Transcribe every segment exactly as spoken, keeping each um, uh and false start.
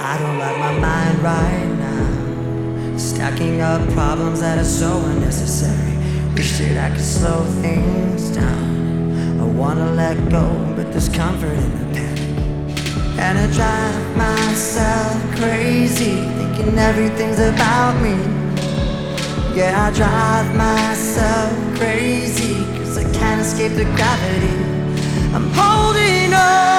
I don't like my mind right now, stacking up problems that are so unnecessary. Wish that I could slow things down. I wanna let go, but there's comfort in the panic. And I drive myself crazy, thinking everything's about me. Yeah, I drive myself crazy, cause I can't escape the gravity. I'm holding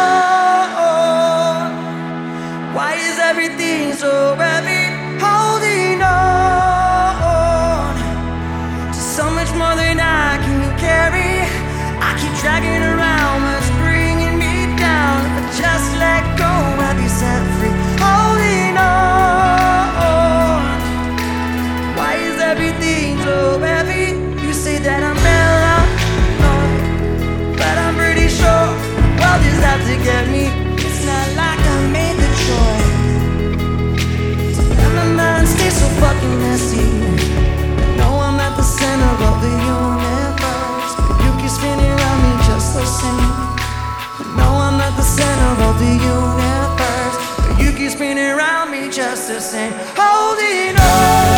on. Why is everything so heavy? Holding on to so much more than I can carry. I keep dragging around what's bringing me down. If I just let go, I'd be set free. Holding on. Why is everything so heavy? You say that I'm paranoid, but I'm pretty sure the world is out to get me. It's not like I made the choice to let my mind stay so fucking messy. I know I'm at the center of the universe, but you keep spinning around me just the same. I know I'm at the center of the universe, but you keep spinning around me just the same. Holding on.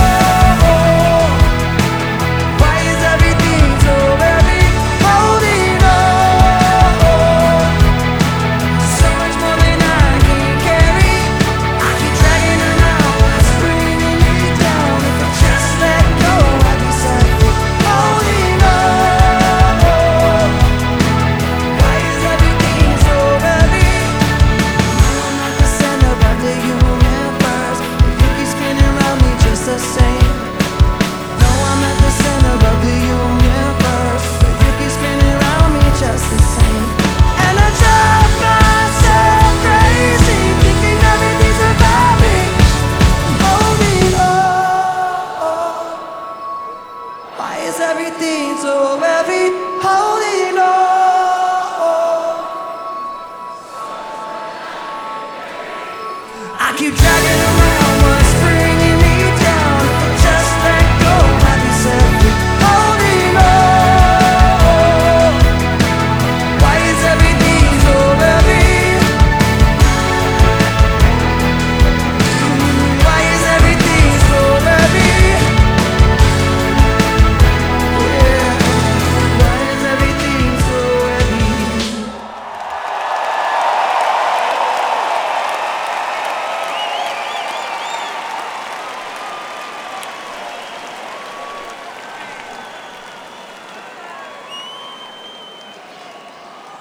Why is everything so heavy? Holding on. So much more than I can carry. I keep dragging around what's bringing me down. If I just let go, I'd be set free. Holding on. Why is everything so heavy? I'm at the center of the universe, but you keep spinning around me just the same. No, I'm at the center of the universe, but you keep spinning around me just the same. And I drive myself crazy, thinking everything's about me. Holding on. Why is everything so heavy? Holding on. I keep dragging around